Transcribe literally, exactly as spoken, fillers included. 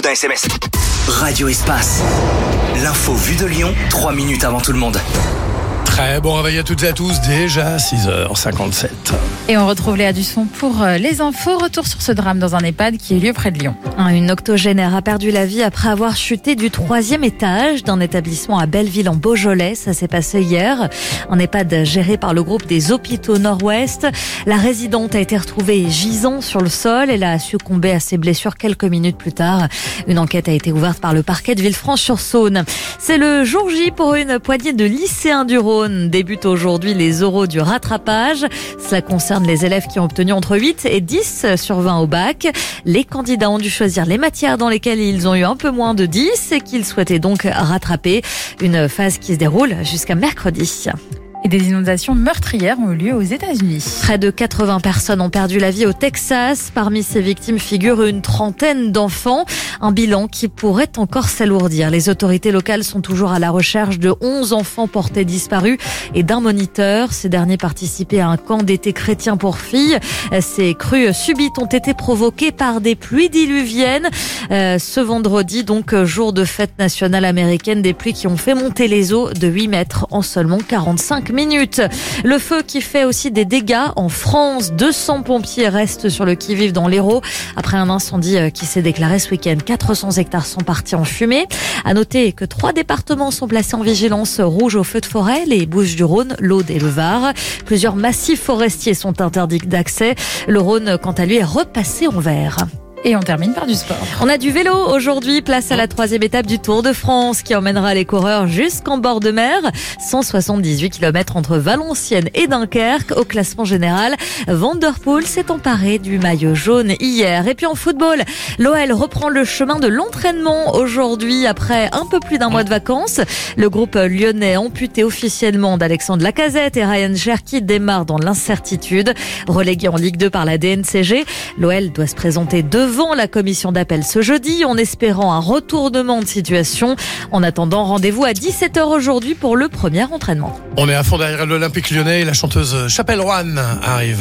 d'un S M S. Radio Espace. L'info vue de Lyon, trois minutes avant tout le monde. Très bon réveil à toutes et à tous, déjà six heures cinquante-sept. Et on retrouve Léa Dusson pour les infos. Retour sur ce drame dans un EHPAD qui a eu lieu près de Lyon. Une octogénaire a perdu la vie après avoir chuté du troisième étage d'un établissement à Belleville en Beaujolais. Ça s'est passé hier. Un EHPAD géré par le groupe des Hôpitaux Nord-Ouest. La résidente a été retrouvée gisant sur le sol. Elle a succombé à ses blessures quelques minutes plus tard. Une enquête a été ouverte par le parquet de Villefranche-sur-Saône. C'est le jour J pour une poignée de lycéens du Rhône. Débutent aujourd'hui les oraux du rattrapage. Cela concerne les élèves qui ont obtenu entre huit et dix sur vingt au bac. Les candidats ont dû choisir les matières dans lesquelles ils ont eu un peu moins de dix et qu'ils souhaitaient donc rattraper. Une phase qui se déroule jusqu'à mercredi. Et des inondations meurtrières ont eu lieu aux États-Unis. Près de quatre-vingts personnes ont perdu la vie au Texas. Parmi ces victimes figurent une trentaine d'enfants. Un bilan qui pourrait encore s'alourdir. Les autorités locales sont toujours à la recherche de onze enfants portés disparus et d'un moniteur. Ces derniers participaient à un camp d'été chrétien pour filles. Ces crues subites ont été provoquées par des pluies diluviennes. Euh, ce vendredi, donc, jour de fête nationale américaine, des pluies qui ont fait monter les eaux de huit mètres en seulement quarante-cinq minutes. Le feu qui fait aussi des dégâts en France. deux cents pompiers restent sur le qui-vive dans l'Hérault après un incendie qui s'est déclaré ce week-end. quatre cents hectares sont partis en fumée. À noter que trois départements sont placés en vigilance rouge au feu de forêt, les Bouches-du-Rhône, l'Aude et le Var. Plusieurs massifs forestiers sont interdits d'accès. Le Rhône, quant à lui, est repassé en vert. Et on termine par du sport. On a du vélo aujourd'hui, place à la troisième étape du Tour de France qui emmènera les coureurs jusqu'en bord de mer. cent soixante-dix-huit kilomètres entre Valenciennes et Dunkerque. Au classement général, Van der Poel s'est emparé du maillot jaune hier. Et puis en football, l'O L reprend le chemin de l'entraînement aujourd'hui après un peu plus d'un mois de vacances. Le groupe lyonnais amputé officiellement d'Alexandre Lacazette et Ryan Cherki démarre dans l'incertitude. Relégué en Ligue deux par la D N C G, l'O L doit se présenter devant devant la commission d'appel ce jeudi en espérant un retournement de situation. En attendant, rendez-vous à dix-sept heures aujourd'hui pour le premier entraînement. On est à fond derrière l'Olympique lyonnais et la chanteuse Chapelle Roanne arrive.